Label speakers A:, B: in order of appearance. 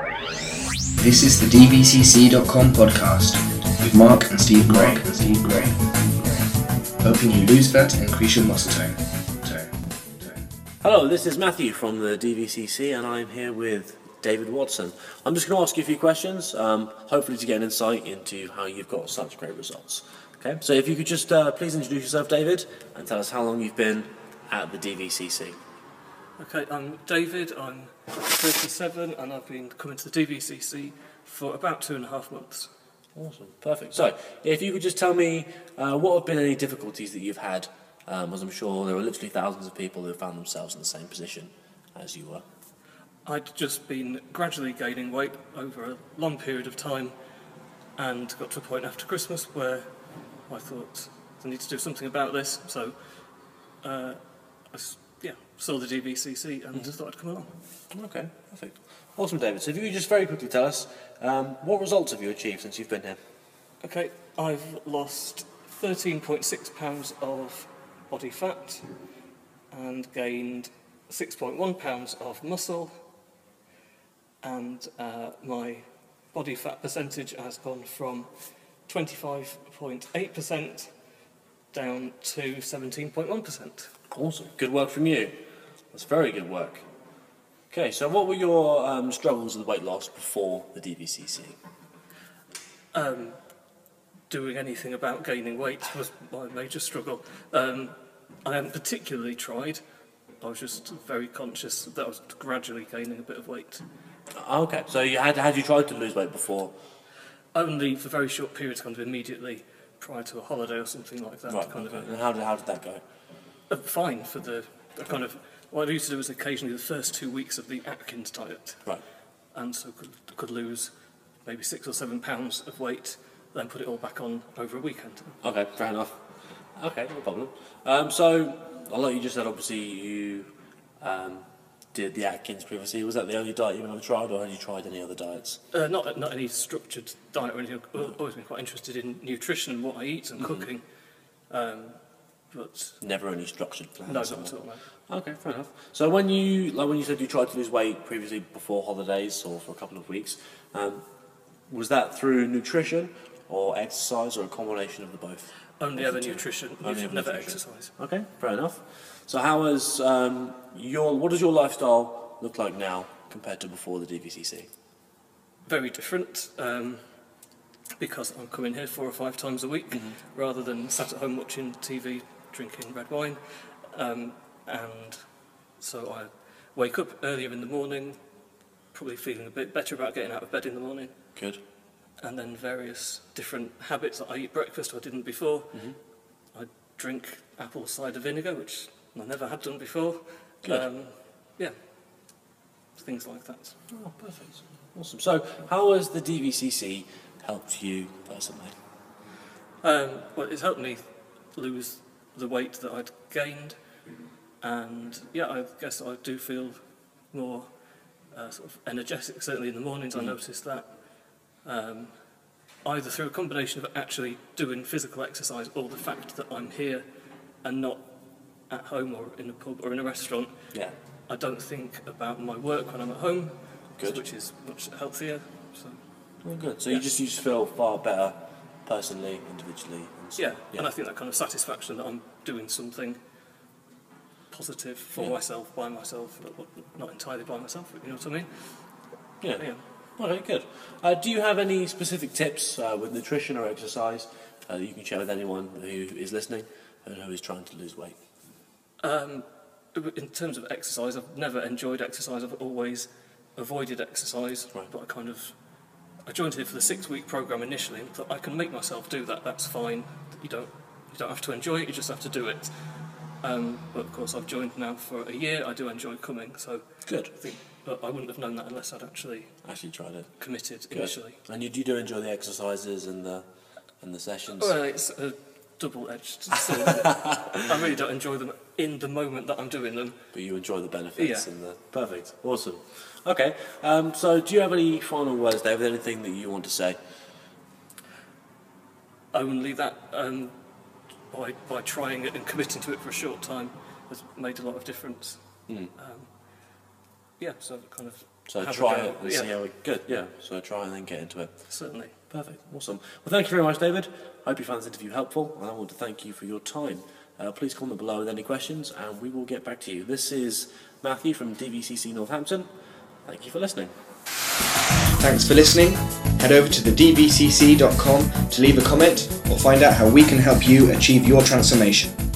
A: This is the DVCC.com podcast with Mark and Steve Gray. Helping you lose fat and increase your muscle tone.
B: Hello, this is Matthew from the DVCC and I'm here with David Watson. I'm just going to ask you a few questions, hopefully to get an insight into how you've got such great results. Okay, so if you could just please introduce yourself, David, and tell us how long you've been at the DVCC.
C: Okay, I'm David, I'm 37 and I've been coming to the DVCC for about 2.5 months.
B: Awesome, perfect. So, if you could just tell me what have been any difficulties that you've had, as I'm sure there are literally thousands of people who have found themselves in the same position as you were.
C: I'd just been gradually gaining weight over a long period of time and got to a point after Christmas where I thought I need to do something about this, so I saw the DVCC and just thought I'd come along.
B: Okay, perfect. Awesome, David. So if you could just very quickly tell us, what results have you achieved since you've been here?
C: Okay, I've lost 13.6 pounds of body fat and gained 6.1 pounds of muscle, and my body fat percentage has gone from 25.8% down to 17.1%.
B: Awesome. Good work from you. That's very good work. Okay, so what were your struggles with weight loss before the DVCC?
C: Doing anything about gaining weight was my major struggle. I hadn't particularly tried. I was just very conscious that I was gradually gaining a bit of weight.
B: Okay, so had you tried to lose weight before?
C: Only for very short periods, kind of immediately prior to a holiday or something like that.
B: Right,
C: kind
B: okay.
C: of
B: And how did that go?
C: fine for the kind of. What I used to do was occasionally the first 2 weeks of the Atkins diet,
B: Right.
C: and so could lose maybe 6 or 7 pounds of weight, then put it all back on over a weekend.
B: Okay, fair enough. Okay, no problem. So, like you just said, obviously you did the Atkins previously. Was that the only diet you've ever tried, or had you tried any other diets?
C: Not any structured diet or anything. I've always been quite interested in nutrition and what I eat and cooking, but
B: Never any structured plans?
C: no, not at all. No.
B: Okay, fair enough. So when you said you tried to lose weight previously before holidays or for a couple of weeks, was that through nutrition or exercise or a combination of the both?
C: Only ever nutrition.
B: Only ever
C: Never
B: nutrition.
C: exercise.
B: Okay, fair enough. So how has what does your lifestyle look like now compared to before the DVCC?
C: Very different, because I'm coming here 4 or 5 times a week rather than sat at home watching TV, drinking red wine. And so I wake up earlier in the morning, probably feeling a bit better about getting out of bed in the morning.
B: Good.
C: And then various different habits. I eat breakfast I didn't before. I drink apple cider vinegar, which I never had done before.
B: Good.
C: Things like that.
B: Oh, perfect. Awesome. So how has the DVCC helped you personally?
C: Well, it's helped me lose the weight that I'd gained, and I guess I do feel more sort of energetic. Certainly in the mornings, I notice that. Either through a combination of actually doing physical exercise or the fact that I'm here and not at home or in a pub or in a restaurant.
B: Yeah.
C: I don't think about my work when I'm at home,
B: Good.
C: which is much healthier. So.
B: Oh, good. So you just feel far better personally, individually. And so,
C: Yeah, and I think that kind of satisfaction that I'm doing something positive for myself, by myself, but not entirely by myself, you know what I mean?
B: Yeah. Okay, good. Do you have any specific tips with nutrition or exercise that you can share with anyone who is listening and who is trying to lose weight?
C: In terms of exercise, I've never enjoyed exercise. I've always avoided exercise,
B: Right.
C: but I joined here for the 6-week program initially, and thought I can make myself do that. That's fine. You don't have to enjoy it. You just have to do it. But of course, I've joined now for a year. I do enjoy coming, so
B: Good.
C: but I wouldn't have known that unless I'd actually
B: Tried it.
C: committed
B: Good.
C: initially.
B: And you do enjoy the exercises and the sessions?
C: Well, it's a double-edged sword. I really don't enjoy them in the moment that I'm doing them.
B: But you enjoy the benefits
C: Yeah.
B: and the... Perfect. Awesome. Okay. So do you have any final words, David? Anything that you want to say?
C: Only that by trying it and committing to it for a short time has made a lot of difference. So kind of
B: So
C: have
B: try
C: a go.
B: it and see how it good. Yeah. So try and then get into it.
C: Certainly.
B: Perfect. Awesome. Well, thank you very much, David. I hope you found this interview helpful, and I want to thank you for your time. Please comment below with any questions, and we will get back to you. This is Matthew from DVCC Northampton. Thank you for listening.
A: Thanks for listening. Head over to thedvcc.com to leave a comment or find out how we can help you achieve your transformation.